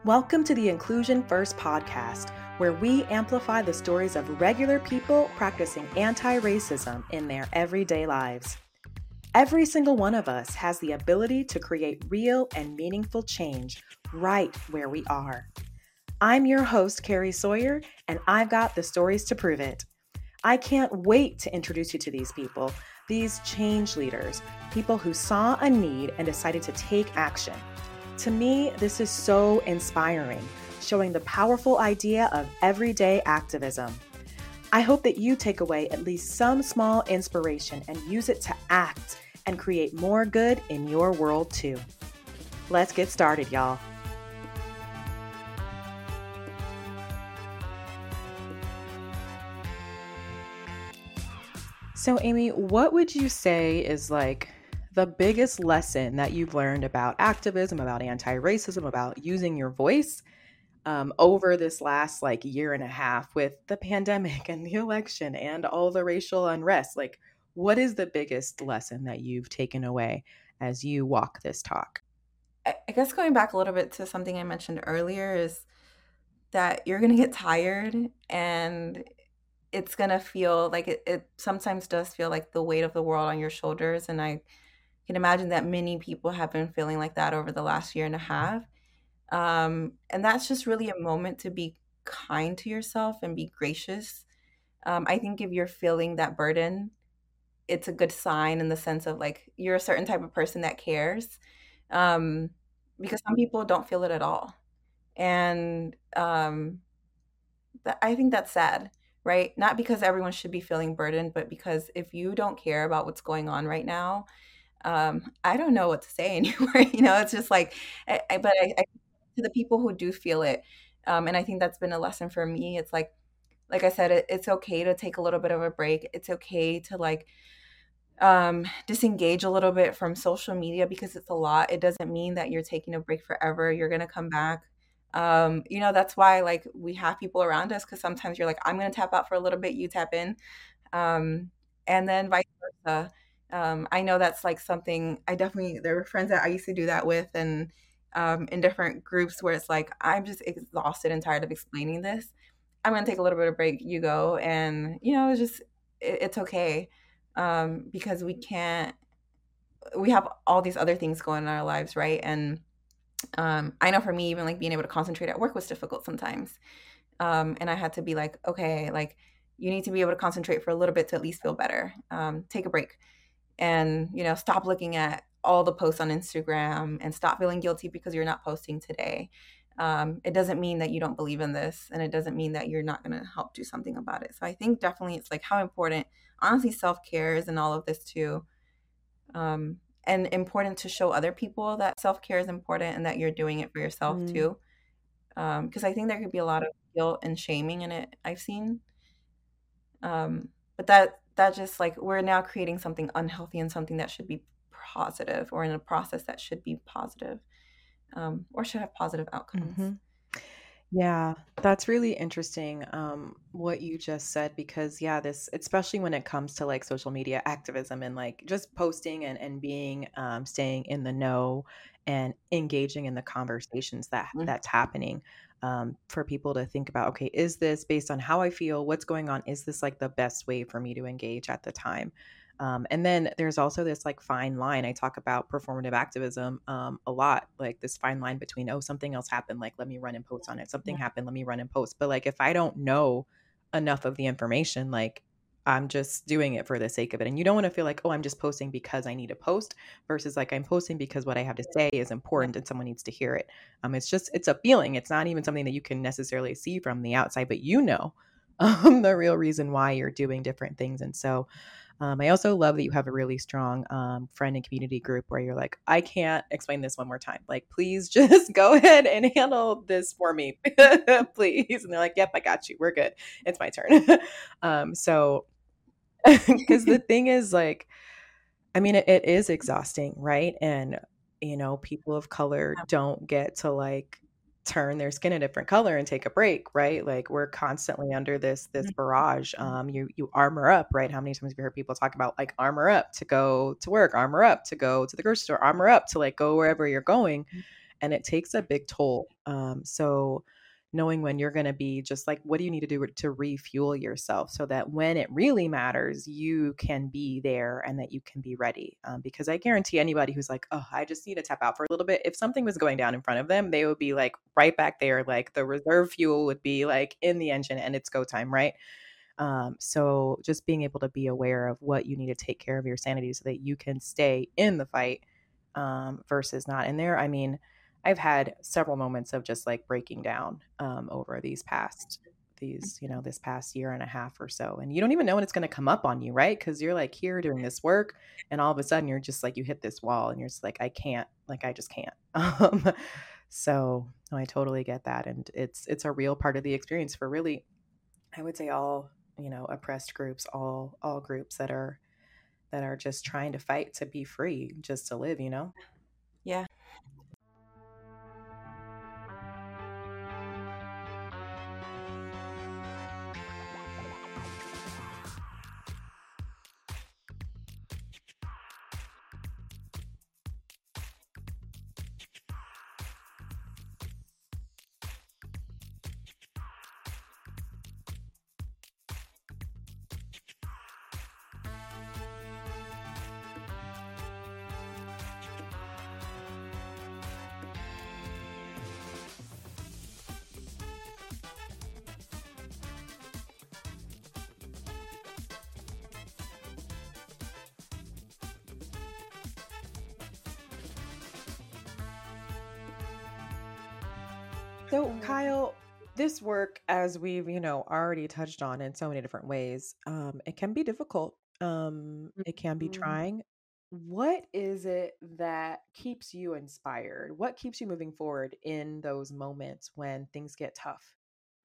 Welcome to the Inclusion First podcast, where we amplify the stories of regular people practicing anti-racism in their everyday lives. Every single one of us has the ability to create real and meaningful change right where we are. I'm your host, Carrie Sawyer, and I've got the stories to prove it. I can't wait to introduce you to these people, these change leaders, people who saw a need and decided to take action. To me, this is so inspiring, showing the powerful idea of everyday activism. I hope that you take away at least some small inspiration and use it to act and create more good in your world too. Let's get started, y'all. So, Amy, what would you say is like the biggest lesson that you've learned about activism, about anti-racism, about using your voice over this last year and a half with the pandemic and the election and all the racial unrest? Like, what is the biggest lesson that you've taken away as you walk this talk? I guess going back a little bit to something I mentioned earlier is that you're going to get tired and it's going to feel like it sometimes does feel like the weight of the world on your shoulders. And I can imagine that many people have been feeling like that over the last year and a half. And that's just really a moment to be kind to yourself and be gracious. I think if you're feeling that burden, it's a good sign in the sense of like you're a certain type of person that cares. Um, because some people don't feel it at all. And I think that's sad, right? Not because everyone should be feeling burdened, but because if you don't care about what's going on right now, I don't know what to say anymore. It's just like, but to the people who do feel it, and I think that's been a lesson for me. It's like I said, it's okay to take a little bit of a break. It's okay to disengage a little bit from social media because it's a lot. It doesn't mean that you're taking a break forever. You're gonna come back. That's why like we have people around us because sometimes you're like, I'm gonna tap out for a little bit, you tap in. Um, and then vice versa. I know that's like something I definitely there were friends that I used to do that with and in different groups where it's like, I'm just exhausted and tired of explaining this. I'm gonna take a little bit of break, you go. And it's just it's okay because we have all these other things going in our lives, right? And I know for me, even like being able to concentrate at work was difficult sometimes. And I had to be like, okay, like you need to be able to concentrate for a little bit to at least feel better. Take a break and, stop looking at all the posts on Instagram and stop feeling guilty because you're not posting today. It doesn't mean that you don't believe in this and it doesn't mean that you're not going to help do something about it. So I think definitely it's like how important, honestly, self-care is in all of this too. And important to show other people that self-care is important and that you're doing it for yourself too. Because I think there could be a lot of guilt and shaming in it I've seen. But that just like we're now creating something unhealthy and something that should be positive or in a process that should be positive or should have positive outcomes. Mm-hmm. Yeah, that's really interesting, what you just said, because yeah, this, especially when it comes to like social media activism and like just posting and being, staying in the know and engaging in the conversations Mm. that's happening, for people to think about, okay, is this based on how I feel? What's going on? Is this like the best way for me to engage at the time? And then there's also this like fine line. I talk about performative activism a lot, like this fine line between, oh, something else happened, like let me run and post on it. Something Yeah. happened, let me run and post. But like if I don't know enough of the information, like I'm just doing it for the sake of it. And you don't want to feel like, oh, I'm just posting because I need to post versus like I'm posting because what I have to say is Yeah. important and someone needs to hear it. It's a feeling. It's not even something that you can necessarily see from the outside, but the real reason why you're doing different things. And so I also love that you have a really strong friend and community group where you're like, I can't explain this one more time. Like, please just go ahead and handle this for me, please. And they're like, yep, I got you. We're good. It's my turn. So, because the thing is, like, I mean, it is exhausting, right? And, people of color don't get to like turn their skin a different color and take a break, right? Like we're constantly under this barrage. You armor up, right? How many times have you heard people talk about like armor up to go to work, armor up to go to the grocery store, armor up to like go wherever you're going. and it takes a big toll. So knowing when you're going to be just like, what do you need to do to refuel yourself so that when it really matters, you can be there and that you can be ready. Because I guarantee anybody who's like, oh, I just need to tap out for a little bit, if something was going down in front of them, they would be like right back there. Like the reserve fuel would be like in the engine and it's go time, right? So just being able to be aware of what you need to take care of your sanity so that you can stay in the fight, versus not in there. I mean, I've had several moments of just like breaking down, over this past year and a half or so. And you don't even know when it's going to come up on you, right? Because you're like here doing this work and all of a sudden you're just like, you hit this wall and you're just like, I can't, like, I just can't. So no, I totally get that. And it's a real part of the experience for really, I would say all, oppressed groups, all groups that are just trying to fight to be free, just to live, Yeah. So, Kyle, this work, as we've, already touched on in so many different ways, it can be difficult. It can be Mhm. trying. What is it that keeps you inspired? What keeps you moving forward in those moments when things get tough?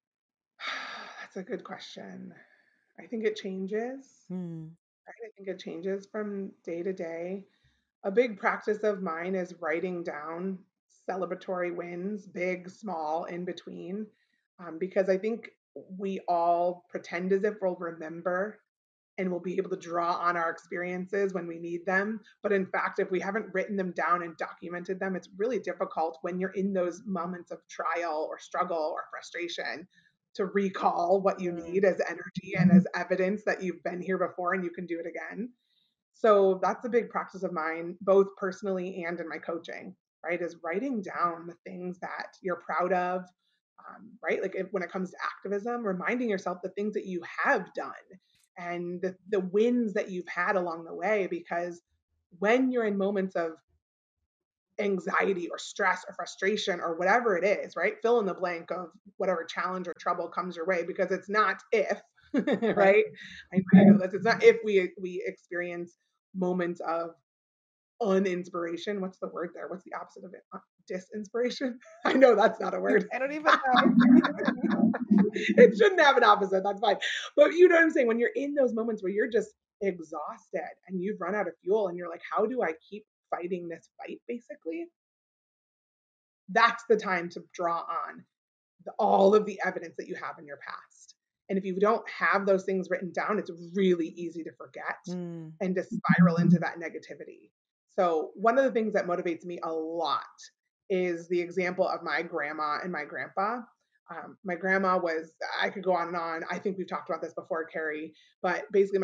That's a good question. I think it changes, Hmm. right? I think it changes from day to day. A big practice of mine is writing down celebratory wins, big, small, in between, because I think we all pretend as if we'll remember and we'll be able to draw on our experiences when we need them. But in fact, if we haven't written them down and documented them, it's really difficult when you're in those moments of trial or struggle or frustration to recall what you Mm. need as energy and as evidence that you've been here before and you can do it again. So that's a big practice of mine, both personally and in my coaching, right? Is writing down the things that you're proud of, right? Like when it comes to activism, reminding yourself the things that you have done and the wins that you've had along the way. Because when you're in moments of anxiety or stress or frustration or whatever it is, right? Fill in the blank of whatever challenge or trouble comes your way, because it's not if, Right. right? I know that it's not if we experience moments of uninspiration. What's the word there? What's the opposite of it? Disinspiration? I know that's not a word. I don't even know. It shouldn't have an opposite. That's fine. But you know what I'm saying? When you're in those moments where you're just exhausted and you've run out of fuel and you're like, how do I keep fighting this fight, basically? That's the time to draw on all of the evidence that you have in your past. And if you don't have those things written down, it's really easy to forget Mm. and to spiral into that negativity. So, one of the things that motivates me a lot is the example of my grandma and my grandpa. My grandma was, I could go on and on. I think we've talked about this before, Carrie, but basically,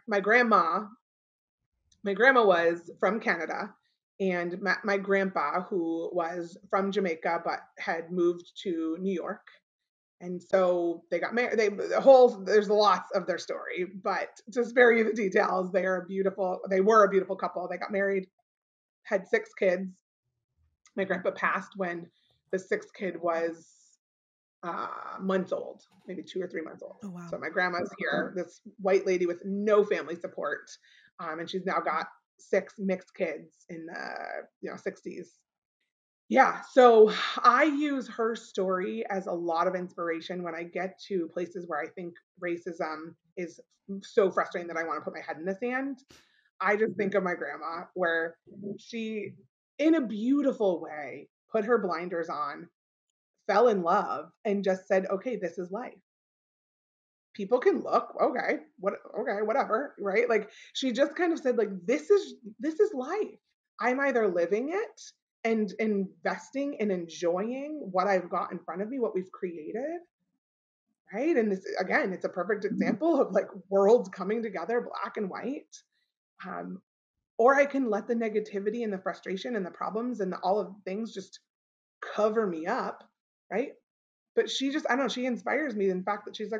my grandma was from Canada, and my grandpa, who was from Jamaica but had moved to New York, and so they got married. There's lots of their story, but to spare you the details, they were a beautiful couple. They got married, had 6 kids. My grandpa passed when the sixth kid was months old, maybe 2 or 3 months old. Oh, wow. So my grandma's here, this white lady with no family support, and she's now got 6 mixed kids in the 60s. Yeah, so I use her story as a lot of inspiration when I get to places where I think racism is so frustrating that I want to put my head in the sand. I just think of my grandma, where she, in a beautiful way, put her blinders on, fell in love, and just said, okay, this is life. People can look, okay, okay, whatever, right? Like she just kind of said, like, this is life. I'm either living it and investing and enjoying what I've got in front of me, what we've created, right? And this, again, it's a perfect example of like worlds coming together, black and white. Um, or I can let the negativity and the frustration and the problems and all of the things just cover me up, right? But she just, I don't know, she inspires me in the fact that she's like,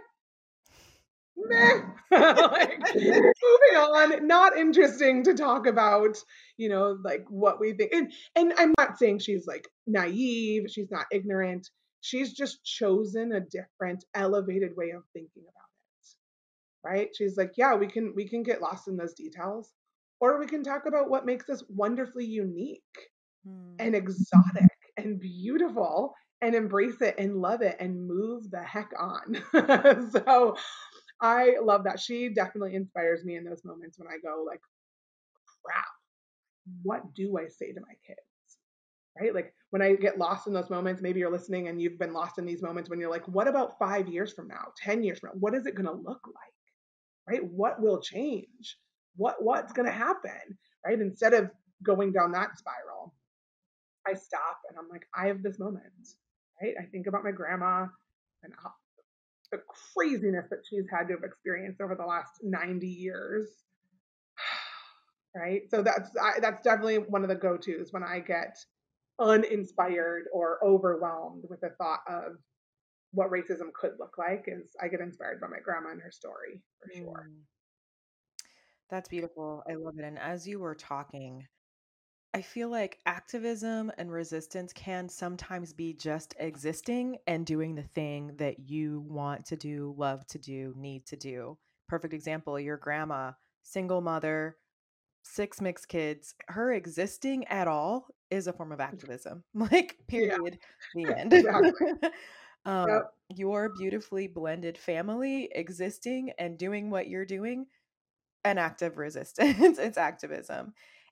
meh, like moving on, not interesting to talk about, like what we think. And I'm not saying she's like naive, she's not ignorant. She's just chosen a different elevated way of thinking about it. Right? She's like, yeah, we can get lost in those details, or we can talk about what makes us wonderfully unique and exotic and beautiful, and embrace it and love it and move the heck on. So I love that. She definitely inspires me in those moments when I go like, crap, what do I say to my kids? Right? Like when I get lost in those moments, maybe you're listening and you've been lost in these moments when you're like, what about 5 years from now, 10 years from now? What is it going to look like? Right? What will change? What's going to happen? Right? Instead of going down that spiral, I stop and I'm like, I have this moment. Right? I think about my grandma and the craziness that she's had to have experienced over the last 90 years. Right? So that's definitely one of the go-tos when I get uninspired or overwhelmed with the thought of what racism could look like, is I get inspired by my grandma and her story for sure. That's beautiful. I love it. And as you were talking, I feel like activism and resistance can sometimes be just existing and doing the thing that you want to do, love to do, need to do. Perfect example, your grandma, single mother, 6 mixed kids. Her existing at all is a form of activism. Like, Yeah, period, the end. exactly. um, Yep. your beautifully blended family existing and doing what you're doing, an act of resistance. It's activism.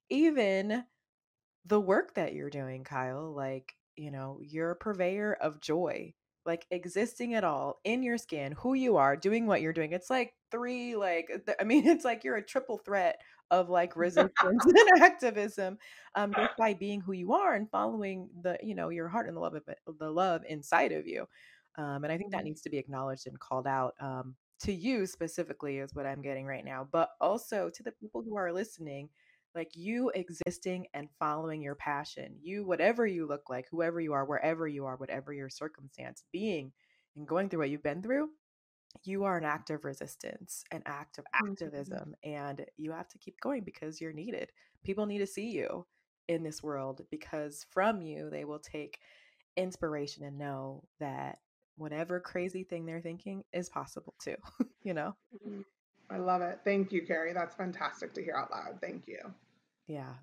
Even the work that you're doing, Kyle, like, you're a purveyor of joy, like existing at all in your skin, who you are, doing what you're doing. It's like three, like, I mean, it's like you're a triple threat of like resistance and activism, just by being who you are and following your heart and the love inside of you. And I think that needs to be acknowledged and called out. To you specifically is what I'm getting right now, but also to the people who are listening, like you existing and following your passion, you, whatever you look like, whoever you are, wherever you are, whatever your circumstance, being and going through what you've been through, you are an act of resistance, an act of activism, and you have to keep going because you're needed. People need to see you in this world because from you, they will take inspiration and know that whatever crazy thing they're thinking is possible too, you know? I love it. Thank you, Carrie. That's fantastic to hear out loud. Thank you. Yeah.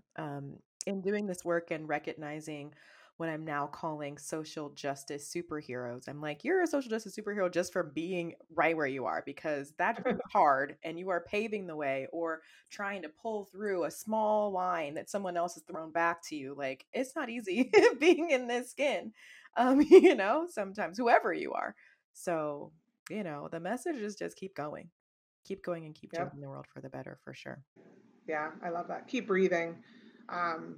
In doing this work and recognizing what I'm now calling social justice superheroes, I'm like, you're a social justice superhero just for being right where you are, because that's hard and you are paving the way or trying to pull through a small line that someone else has thrown back to you. Like, it's not easy being in this skin, sometimes, whoever you are. So, the message is just keep going and keep Yep. changing the world for the better, for sure. Yeah, I love that. Keep breathing. Um,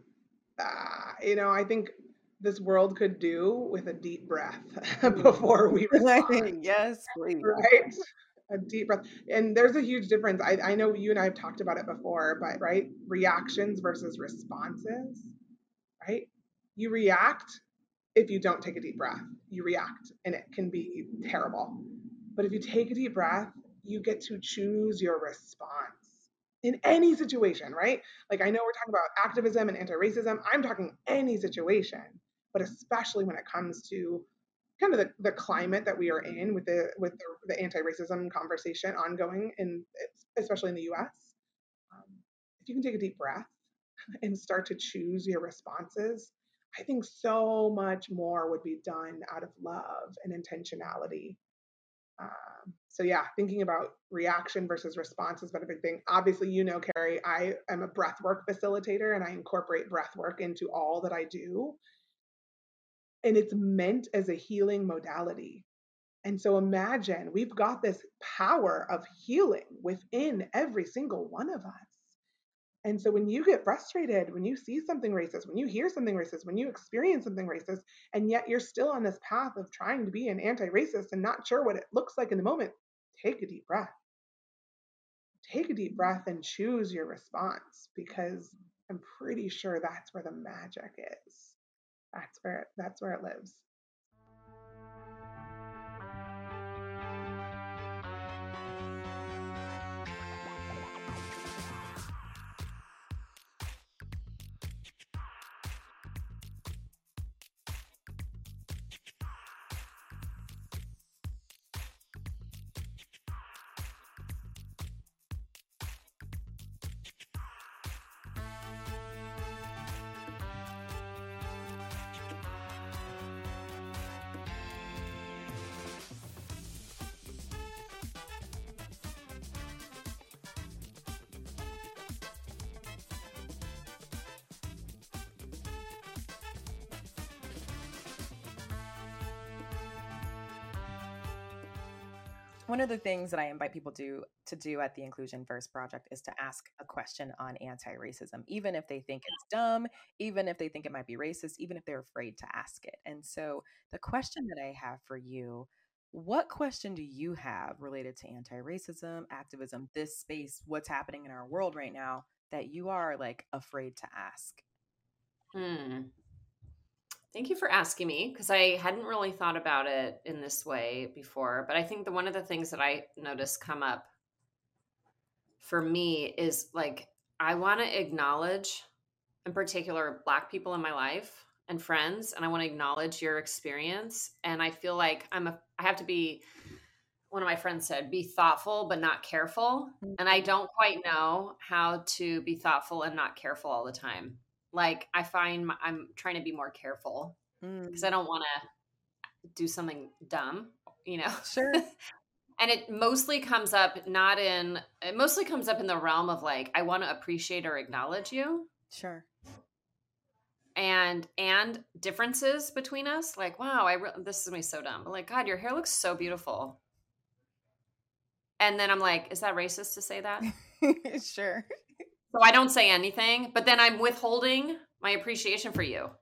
I think this world could do with a deep breath before we respond. Yes, please. Right? A deep breath. And there's a huge difference. I know you and I have talked about it before, but right? Reactions versus responses, right? You react if you don't take a deep breath. You react and it can be terrible. But if you take a deep breath, you get to choose your response in any situation, right? Like I know we're talking about activism and anti-racism. I'm talking any situation, but especially when it comes to kind of the climate that we are in with the anti-racism conversation ongoing in, especially in the US. Um, if you can take a deep breath and start to choose your responses, I think so much more would be done out of love and intentionality. So yeah, thinking about reaction versus response has been a big thing. Obviously, Carrie, I am a breathwork facilitator and I incorporate breathwork into all that I do. And it's meant as a healing modality. And so imagine we've got this power of healing within every single one of us. And so when you get frustrated, when you see something racist, when you hear something racist, when you experience something racist, and yet you're still on this path of trying to be an anti-racist and not sure what it looks like in the moment, take a deep breath. Take a deep breath and choose your response, because I'm pretty sure that's where the magic is. That's where it lives. One of the things that I invite people to do at the Inclusion First Project is to ask a question on anti-racism, even if they think it's dumb, even if they think it might be racist, even if they're afraid to ask it. And so the question that I have for you, what question do you have related to anti-racism, activism, this space, what's happening in our world right now that you are like afraid to ask? Thank you for asking me, because I hadn't really thought about it in this way before. But I think one of the things that I noticed come up for me is like, I want to acknowledge, in particular, Black people in my life and friends, and I want to acknowledge your experience. And I feel like I have to be, one of my friends said, be thoughtful, but not careful. And I don't quite know how to be thoughtful and not careful all the time. Like, I find I'm trying to be more careful because I don't want to do something dumb, Sure. And it mostly comes up in the realm of like, I want to appreciate or acknowledge you. Sure. And differences between us. Like, wow, this is me so dumb. But like, God, your hair looks so beautiful. And then I'm like, is that racist to say that? Sure. So I don't say anything, but then I'm withholding my appreciation for you.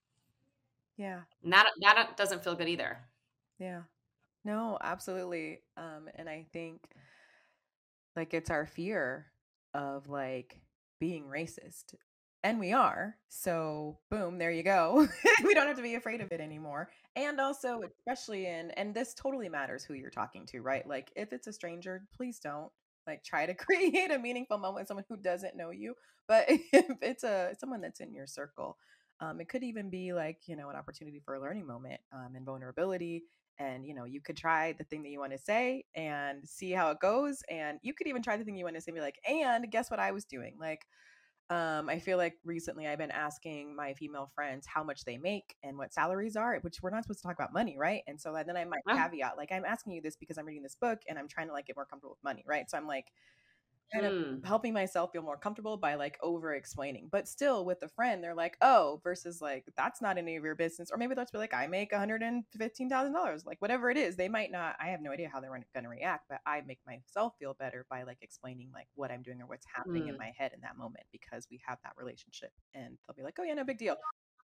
Yeah. And that doesn't feel good either. Yeah. No, absolutely. And I think like it's our fear of like being racist. And we are. So boom, there you go. We don't have to be afraid of it anymore. And also, especially and this totally matters who you're talking to, right? Like if it's a stranger, please don't like try to create a meaningful moment with someone who doesn't know you. But if it's someone that's in your circle, it could even be like, an opportunity for a learning moment and vulnerability. And, you could try the thing that you want to say and see how it goes. And you could even try the thing you want to say and be like, and guess what I was doing? Like, I feel like recently I've been asking my female friends how much they make and what salaries are, which we're not supposed to talk about money, right? And so then I might caveat, like, I'm asking you this because I'm reading this book and I'm trying to like get more comfortable with money, right? So I'm like kind of helping myself feel more comfortable by like over explaining, but still with a friend, they're like, oh, versus like, that's not any of your business. Or maybe they'll just be like, I make $115,000, like whatever it is. They might not, I have no idea how they're going to react, but I make myself feel better by like explaining like what I'm doing or what's happening in my head in that moment, because we have that relationship. And they'll be like, oh yeah, no big deal,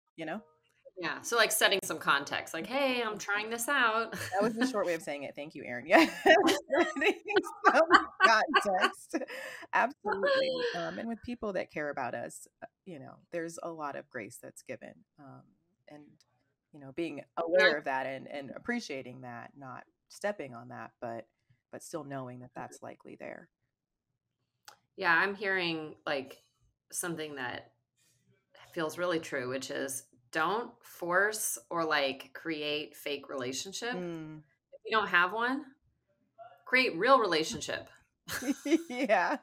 Yeah. So like setting some context, like, hey, I'm trying this out. That was the short way of saying it. Thank you, Erin. Yeah. Some context. Absolutely. And with people that care about us, there's a lot of grace that's given. And, being aware of that and appreciating that, not stepping on that, but still knowing that that's likely there. Yeah. I'm hearing like something that feels really true, which is, don't force or like create fake relationship. If you don't have one, create real relationship. Yeah.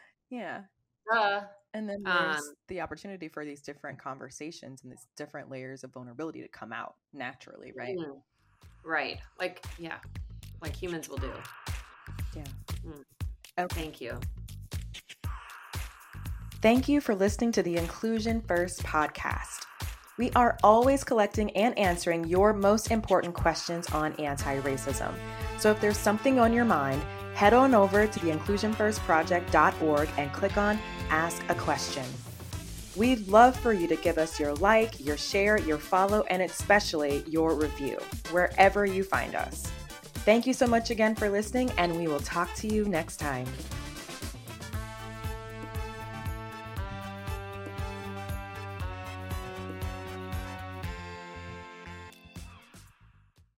And then there's the opportunity for these different conversations and these different layers of vulnerability to come out naturally, right? Right. Like, yeah, like humans will do. Yeah. Okay. Thank you. Thank you for listening to the Inclusion First podcast. We are always collecting and answering your most important questions on anti-racism. So if there's something on your mind, head on over to theinclusionfirstproject.org and click on Ask a Question. We'd love for you to give us your like, your share, your follow, and especially your review, wherever you find us. Thank you so much again for listening, and we will talk to you next time.